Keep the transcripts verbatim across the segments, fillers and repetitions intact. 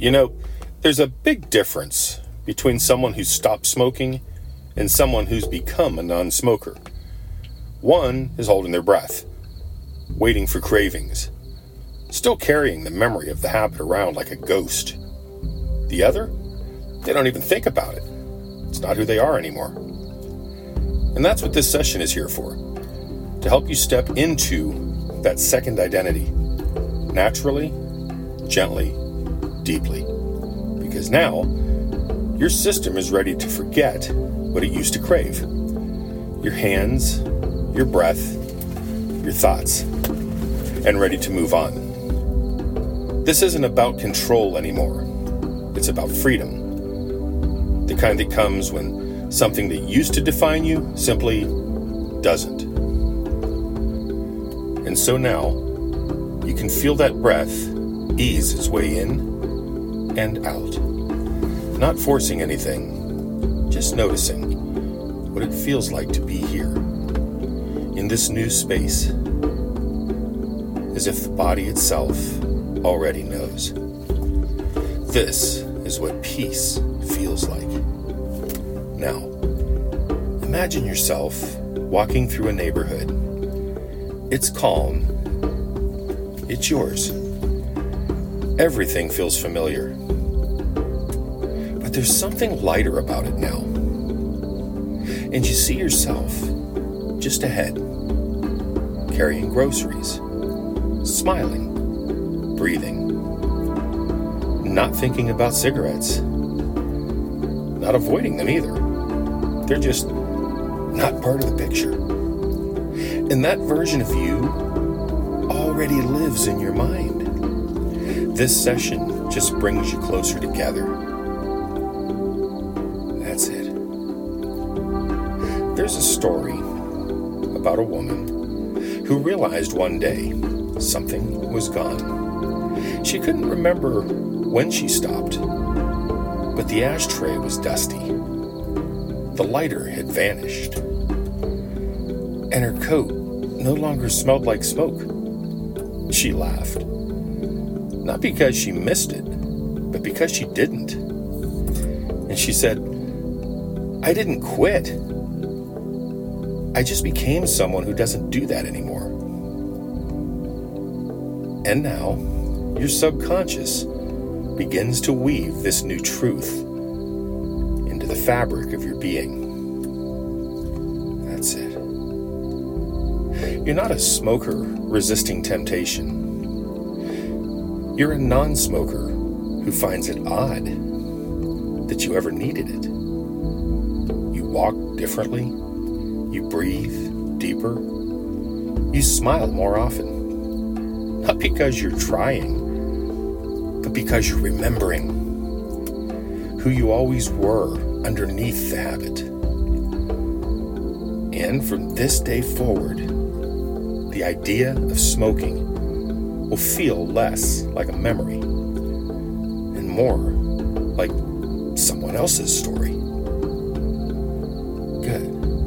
You know, there's a big difference between someone who's stopped smoking and someone who's become a non-smoker. One is holding their breath, waiting for cravings, still carrying the memory of the habit around like a ghost. The other, they don't even think about it. It's not who they are anymore. And that's what this session is here for, to help you step into that second identity, naturally, gently, deeply. Because now, your system is ready to forget what it used to crave. Your hands, your breath, your thoughts, and ready to move on. This isn't about control anymore. It's about freedom. The kind that comes when something that used to define you simply doesn't. And so now, you can feel that breath ease its way in and out. Not forcing anything, just noticing what it feels like to be here, in this new space, as if the body itself already knows. This is what peace feels like. Now, imagine yourself walking through a neighborhood. It's calm. It's yours. Everything feels familiar. But there's something lighter about it now. And you see yourself just ahead, carrying groceries, smiling, breathing, not thinking about cigarettes, not avoiding them either. They're just not part of the picture. And that version of you already lives in your mind. This session just brings you closer together. That's it. There's a story about a woman who realized one day something was gone. She couldn't remember when she stopped, but the ashtray was dusty. The lighter had vanished, and her coat no longer smelled like smoke. She laughed. Not because she missed it, but because she didn't. And she said, I didn't quit. I just became someone who doesn't do that anymore. And now, your subconscious begins to weave this new truth into the fabric of your being. That's it. You're not a smoker resisting temptation. You're a non-smoker who finds it odd that you ever needed it. You walk differently. You breathe deeper. You smile more often. Not because you're trying, but because you're remembering who you always were underneath the habit. And from this day forward, the idea of smoking will feel less like a memory and more like someone else's story. Good.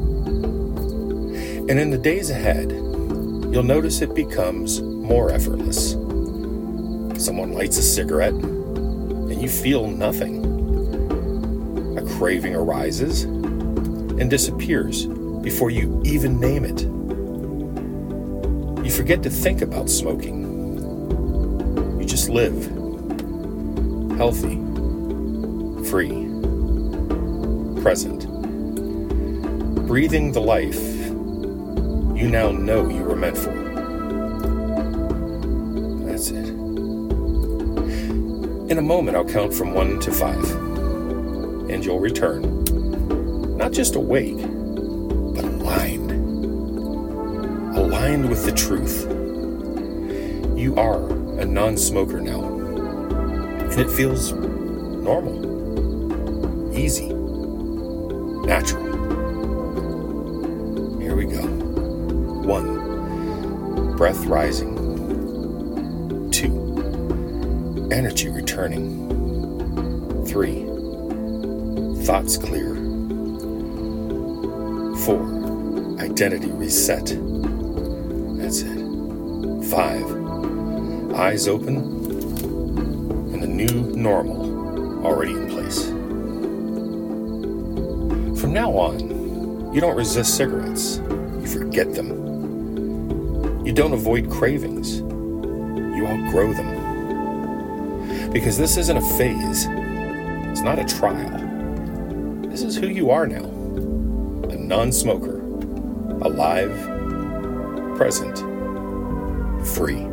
And in the days ahead, you'll notice it becomes more effortless. Someone lights a cigarette, and you feel nothing. A craving arises and disappears before you even name it. You forget to think about smoking. You just live, healthy, free, present, breathing the life you now know you were meant for. That's it. In a moment, I'll count from one to five, and you'll return, not just awake, but aligned. Aligned with the truth. You are a non-smoker now, and it feels normal, easy, natural. Here we go. One, breath rising. Two, energy returning. Three, thoughts clear. Four, identity reset. That's it. Five, eyes open, and the new normal already in place. From now on, you don't resist cigarettes. You forget them. You don't avoid cravings. You outgrow them. Because this isn't a phase. It's not a trial. This is who you are now. A non-smoker. Alive. Present. Free.